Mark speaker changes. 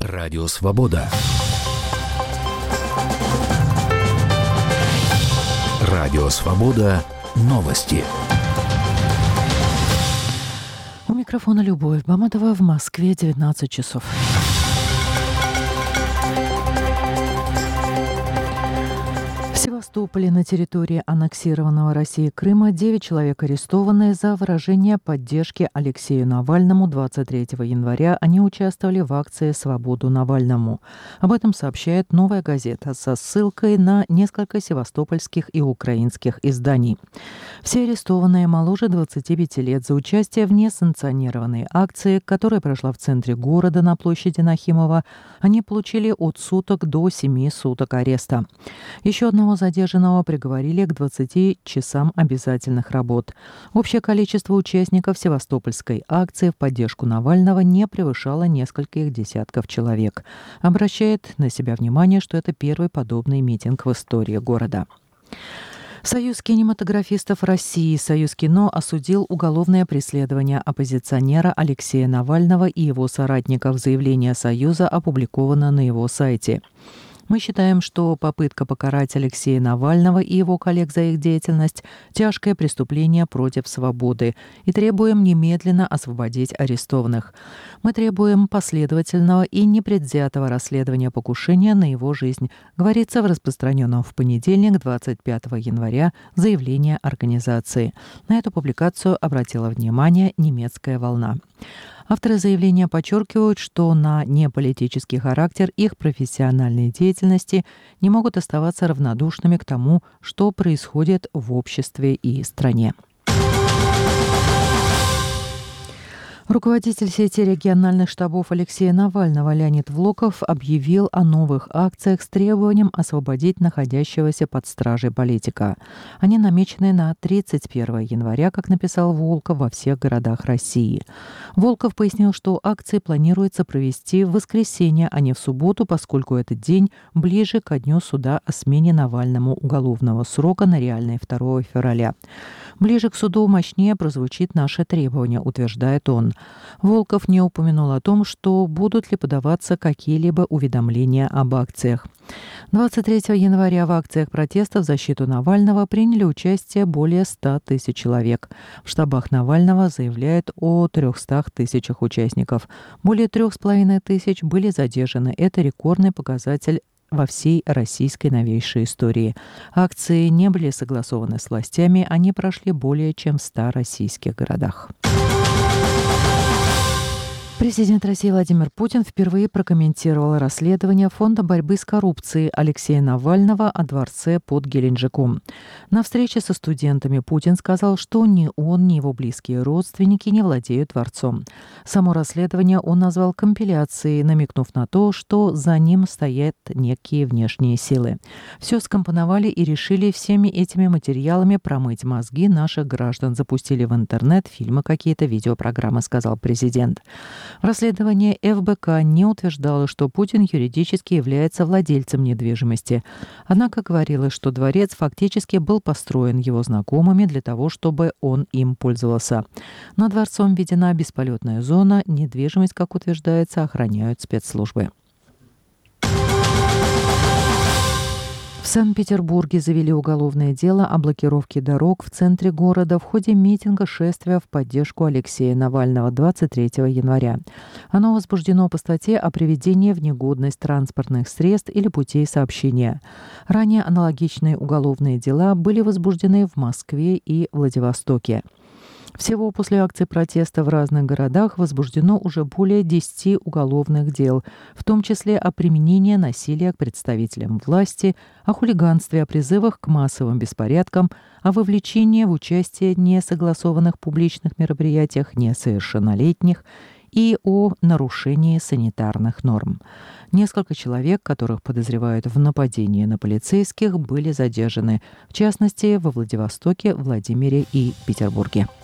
Speaker 1: Радио Свобода. Радио Свобода. Новости.
Speaker 2: У микрофона Любовь Баматова, в Москве 19 часов. В Севастополе на территории аннексированного Россией Крыма 9 человек арестованы за выражение поддержки Алексею Навальному. 23 января они участвовали в акции «Свободу Навальному». Об этом сообщает «Новая газета» со ссылкой на несколько севастопольских и украинских изданий. Все арестованные моложе 25 лет за участие в несанкционированной акции, которая прошла в центре города на площади Нахимова. Они получили от суток до 7 суток ареста. Еще одного задержанного приговорили к 20 часам обязательных работ. Общее количество участников севастопольской акции в поддержку Навального не превышало нескольких десятков человек. Обращает на себя внимание, что это первый подобный митинг в истории города. Союз кинематографистов России, Союз кино, осудил уголовное преследование оппозиционера Алексея Навального и его соратников. Заявление Союза опубликовано на его сайте. Мы считаем, что попытка покарать Алексея Навального и его коллег за их деятельность – тяжкое преступление против свободы и требуем немедленно освободить арестованных. Мы требуем последовательного и непредвзятого расследования покушения на его жизнь, говорится в распространенном в понедельник, 25 января, заявлении организации. На эту публикацию обратила внимание немецкая «Волна». Авторы заявления подчеркивают, что на неполитический характер их профессиональной деятельности не могут оставаться равнодушными к тому, что происходит в обществе и стране. Руководитель сети региональных штабов Алексея Навального Леонид Влоков объявил о новых акциях с требованием освободить находящегося под стражей политика. Они намечены на 31 января, как написал Волков, во всех городах России. Волков пояснил, что акции планируется провести в воскресенье, а не в субботу, поскольку этот день ближе ко дню суда о смене Навальному уголовного срока на реальный 2 февраля. Ближе к суду мощнее прозвучит наше требование, утверждает он. Волков не упомянул о том, что будут ли подаваться какие-либо уведомления об акциях. 23 января в акциях протеста в защиту Навального приняли участие более 100 тысяч человек. В штабах Навального заявляют о 300 тысячах участников. Более 3,5 тысяч были задержаны. Это рекордный показатель во всей российской новейшей истории. Акции не были согласованы с властями, они прошли более чем в 100 российских городах. Президент России Владимир Путин впервые прокомментировал расследование Фонда борьбы с коррупцией Алексея Навального о дворце под Геленджиком. На встрече со студентами Путин сказал, что ни он, ни его близкие родственники не владеют дворцом. Само расследование он назвал компиляцией, намекнув на то, что за ним стоят некие внешние силы. Все скомпоновали и решили всеми этими материалами промыть мозги наших граждан. Запустили в интернет фильмы какие-то, видеопрограммы, сказал президент. В расследовании ФБК не утверждало, что Путин юридически является владельцем недвижимости. Однако говорилось, что дворец фактически был построен его знакомыми для того, чтобы он им пользовался. Над дворцом введена бесполетная зона, недвижимость, как утверждается, охраняют спецслужбы. В Санкт-Петербурге завели уголовное дело о блокировке дорог в центре города в ходе митинга шествия в поддержку Алексея Навального 23 января. Оно возбуждено по статье о приведении в негодность транспортных средств или путей сообщения. Ранее аналогичные уголовные дела были возбуждены в Москве и Владивостоке. Всего после акций протеста в разных городах возбуждено уже более 10 уголовных дел, в том числе о применении насилия к представителям власти, о хулиганстве, о призывах к массовым беспорядкам, о вовлечении в участие несогласованных публичных мероприятиях несовершеннолетних и о нарушении санитарных норм. Несколько человек, которых подозревают в нападении на полицейских, были задержаны, в частности, во Владивостоке, Владимире и Петербурге.